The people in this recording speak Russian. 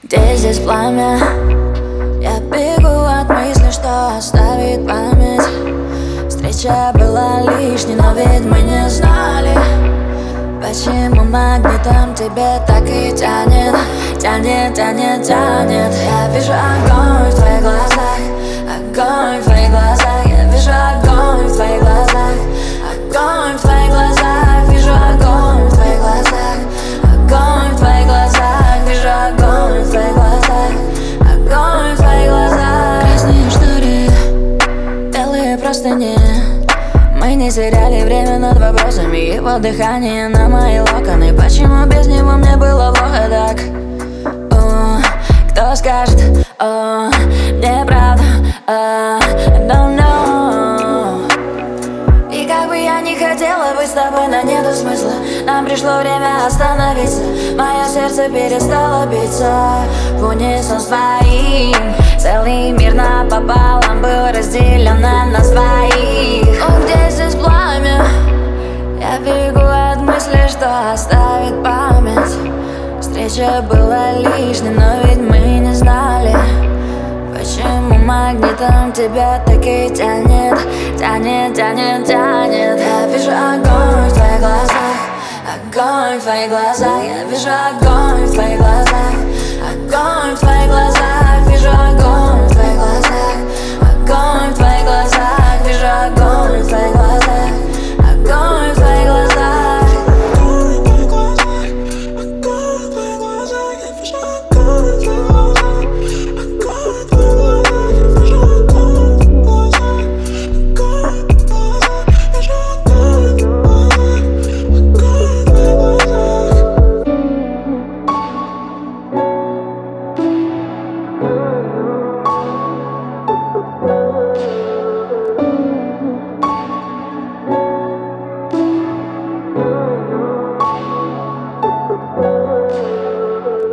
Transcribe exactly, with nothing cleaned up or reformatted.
Где здесь пламя? Я бегу от мысли, что оставит память. Встреча была лишней, но ведь мы не знали, почему магнитом тебе так и тянет. Тянет, тянет, тянет. Я вижу огонь в твоих глазах, огонь в твоих глазах. Я вижу огонь в твоих глазах, огонь в твоих глазах. Вижу огонь в твоих глазах, огонь в твоих глазах. Вижу огонь в твоих глазах, огонь в твоих глазах. Красные шторы, белые простыни. Мы не теряли время над вопросами. Его дыхание на мои локоны. Почему без него мне было плохо так? О, кто скажет, о, неправда, о, don't know. И как бы я не хотела быть с тобой, но нету смысла. Нам пришло время остановиться. Мое сердце перестало биться в унисон с твоим. Целый мир напополам был разделен на нас двоих. О, где здесь пламя? Я бегу от мысли, что оставит память. Встреча была лишней, но ведь мы не знали, почему магнитом тебя так и тянет. Тянет, тянет, тянет. Я вижу огонь в твоих глазах, огонь в твоих глазах. Я вижу огонь в твоих глазах, огонь в твоих глазах.